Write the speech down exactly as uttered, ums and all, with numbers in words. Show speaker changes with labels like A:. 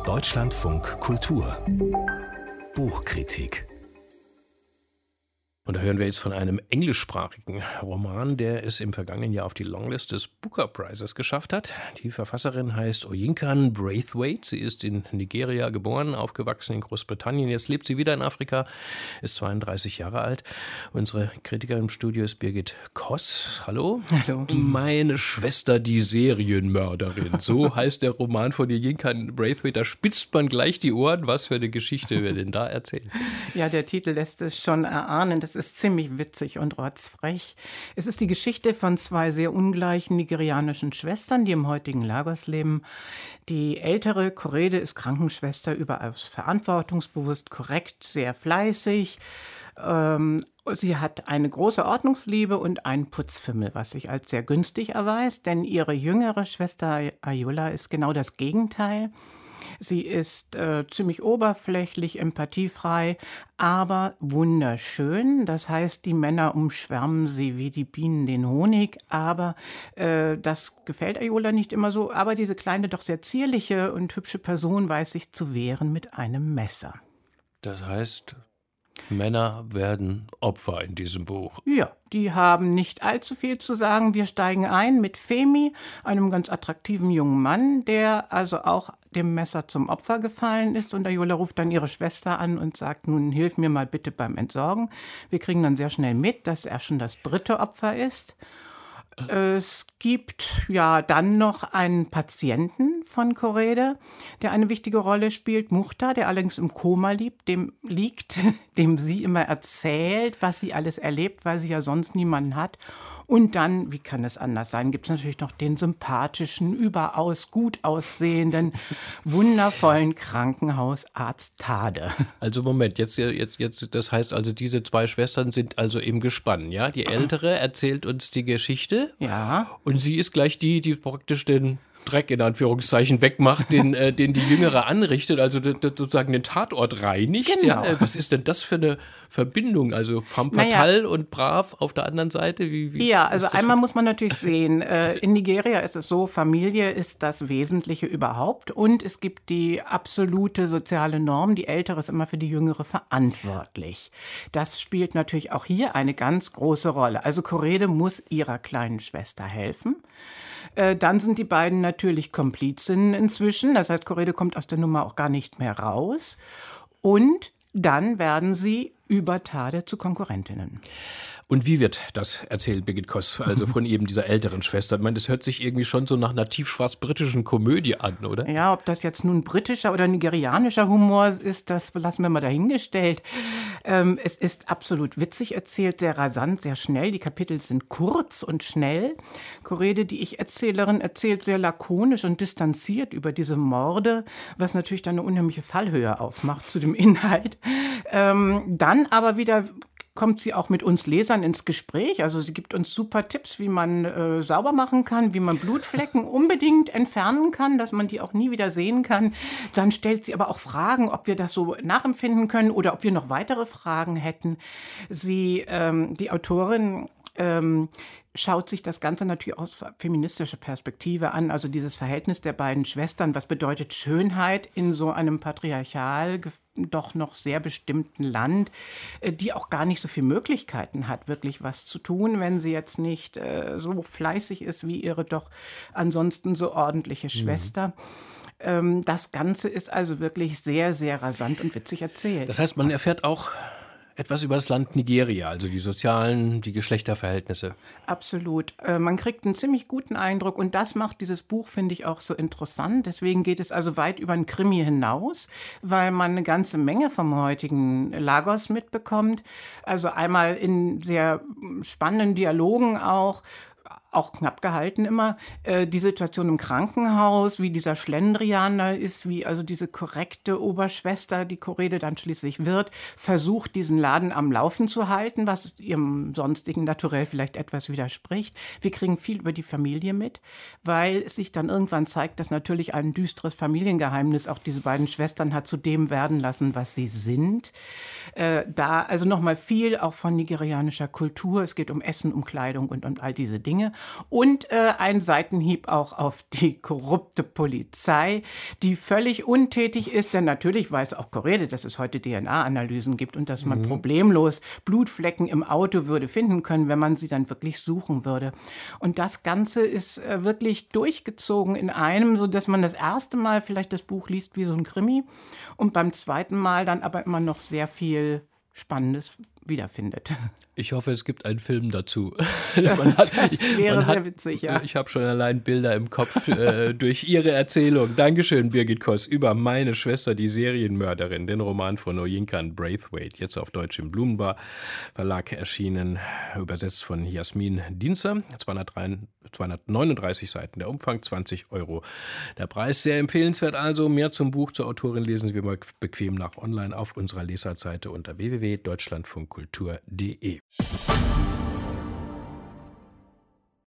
A: Deutschlandfunk Kultur Buchkritik. Und da hören wir jetzt von einem englischsprachigen Roman, der es im vergangenen Jahr auf die Longlist des Booker Prizes geschafft hat. Die Verfasserin heißt Oyinkan Braithwaite. Sie ist in Nigeria geboren, aufgewachsen in Großbritannien. Jetzt lebt sie wieder in Afrika, ist zweiunddreißig Jahre alt. Unsere Kritikerin im Studio ist Birgit Koss. Hallo.
B: Hallo.
A: Meine Schwester, die Serienmörderin. So heißt der Roman von Oyinkan Braithwaite. Da spitzt man gleich die Ohren. Was für eine Geschichte wird denn da erzählt?
B: Ja, der Titel lässt es schon erahnen. Das ist ziemlich witzig und rotzfrech. Es ist die Geschichte von zwei sehr ungleichen nigerianischen Schwestern, die im heutigen Lagos leben. Die ältere, Korede, ist Krankenschwester, überaus verantwortungsbewusst, korrekt, sehr fleißig. Ähm, sie hat eine große Ordnungsliebe und einen Putzfimmel, was sich als sehr günstig erweist, denn ihre jüngere Schwester Ayola ist genau das Gegenteil. Sie ist äh, ziemlich oberflächlich, empathiefrei, aber wunderschön. Das heißt, die Männer umschwärmen sie wie die Bienen den Honig, aber äh, das gefällt Ayola nicht immer so. Aber diese kleine, doch sehr zierliche und hübsche Person weiß sich zu wehren mit einem Messer.
A: Das heißt, Männer werden Opfer in diesem Buch.
B: Ja, die haben nicht allzu viel zu sagen. Wir steigen ein mit Femi, einem ganz attraktiven jungen Mann, der also auch dem Messer zum Opfer gefallen ist. Und Ayola ruft dann ihre Schwester an und sagt, nun hilf mir mal bitte beim Entsorgen. Wir kriegen dann sehr schnell mit, dass er schon das dritte Opfer ist. Es gibt ja dann noch einen Patienten von Korede, der eine wichtige Rolle spielt, Muchtar, der allerdings im Koma liegt, dem, liegt, dem sie immer erzählt, was sie alles erlebt, weil sie ja sonst niemanden hat. Und dann, wie kann es anders sein, gibt es natürlich noch den sympathischen, überaus gut aussehenden, wundervollen Krankenhausarzt Tade.
A: Also Moment, jetzt, jetzt, jetzt, das heißt also, diese zwei Schwestern sind also im Gespann, ja? Die Ältere erzählt uns die Geschichte.
B: Ja.
A: Und sie ist gleich die, die praktisch den Dreck in Anführungszeichen wegmacht, den, äh, den die Jüngere anrichtet, also d- d- sozusagen den Tatort reinigt.
B: Genau.
A: Ja, was ist denn das für eine Verbindung? Also femme fatale naja. und brav auf der anderen Seite? Wie, wie
B: ja, also einmal muss man natürlich sehen, äh, in Nigeria ist es so, Familie ist das Wesentliche überhaupt und es gibt die absolute soziale Norm, die Ältere ist immer für die Jüngere verantwortlich. Das spielt natürlich auch hier eine ganz große Rolle. Also Korede muss ihrer kleinen Schwester helfen. Dann sind die beiden natürlich Komplizinnen inzwischen. Das heißt, Korede kommt aus der Nummer auch gar nicht mehr raus. Und dann werden sie über Tade zu Konkurrentinnen.
A: Und wie wird das erzählt, Birgit Koss, also von eben dieser älteren Schwester? Ich meine, das hört sich irgendwie schon so nach einer tiefschwarz-britischen Komödie an, oder?
B: Ja, ob das jetzt nun britischer oder nigerianischer Humor ist, das lassen wir mal dahingestellt. Ähm, es ist absolut witzig erzählt, sehr rasant, sehr schnell. Die Kapitel sind kurz und schnell. Korede, die Ich-Erzählerin, erzählt sehr lakonisch und distanziert über diese Morde, was natürlich dann eine unheimliche Fallhöhe aufmacht zu dem Inhalt. Ähm, dann aber wieder kommt sie auch mit uns Lesern ins Gespräch. Also sie gibt uns super Tipps, wie man äh, sauber machen kann, wie man Blutflecken unbedingt entfernen kann, dass man die auch nie wieder sehen kann. Dann stellt sie aber auch Fragen, ob wir das so nachempfinden können oder ob wir noch weitere Fragen hätten. Sie, ähm, die Autorin, ähm, schaut sich das Ganze natürlich aus feministischer Perspektive an, also dieses Verhältnis der beiden Schwestern. Was bedeutet Schönheit in so einem patriarchal doch noch sehr bestimmten Land, die auch gar nicht so viele Möglichkeiten hat, wirklich was zu tun, wenn sie jetzt nicht äh, so fleißig ist wie ihre doch ansonsten so ordentliche Schwester. Mhm. Das Ganze ist also wirklich sehr, sehr rasant und witzig erzählt.
A: Das heißt, man erfährt auch etwas über das Land Nigeria, also die sozialen, die Geschlechterverhältnisse.
B: Absolut. Man kriegt einen ziemlich guten Eindruck und das macht dieses Buch, finde ich, auch so interessant. Deswegen geht es also weit über einen Krimi hinaus, weil man eine ganze Menge vom heutigen Lagos mitbekommt. Also einmal in sehr spannenden Dialogen auch, auch knapp gehalten immer, äh, die Situation im Krankenhaus, wie dieser Schlendrian da ist, wie also diese korrekte Oberschwester, die Korede dann schließlich wird, versucht, diesen Laden am Laufen zu halten, was ihrem sonstigen Naturell vielleicht etwas widerspricht. Wir kriegen viel über die Familie mit, weil es sich dann irgendwann zeigt, dass natürlich ein düsteres Familiengeheimnis auch diese beiden Schwestern hat zu dem werden lassen, was sie sind. Äh, da also nochmal viel auch von nigerianischer Kultur, es geht um Essen, um Kleidung und um all diese Dinge. und äh, ein Seitenhieb auch auf die korrupte Polizei, die völlig untätig ist, denn natürlich weiß auch Korede, dass es heute D N A-Analysen gibt und dass man mhm. problemlos Blutflecken im Auto würde finden können, wenn man sie dann wirklich suchen würde. Und das Ganze ist äh, wirklich durchgezogen in einem, sodass man das erste Mal vielleicht das Buch liest wie so ein Krimi und beim zweiten Mal dann aber immer noch sehr viel Spannendes wiederfindet.
A: Ich hoffe, es gibt einen Film dazu.
B: Man hat, das wäre
A: man
B: sehr
A: hat,
B: witzig, ja.
A: Ich habe schon allein Bilder im Kopf äh, durch Ihre Erzählung. Dankeschön, Birgit Koss, über Meine Schwester, die Serienmörderin, den Roman von Oyinkan Braithwaite, jetzt auf Deutsch im Blumenbar Verlag erschienen, übersetzt von Jasmin Dienzer, zweihundertneununddreißig Seiten, der Umfang zwanzig Euro. Der Preis sehr empfehlenswert also. Mehr zum Buch zur Autorin lesen Sie mal bequem nach online auf unserer Lesartseite unter w w w punkt deutschlandfunkkultur punkt de.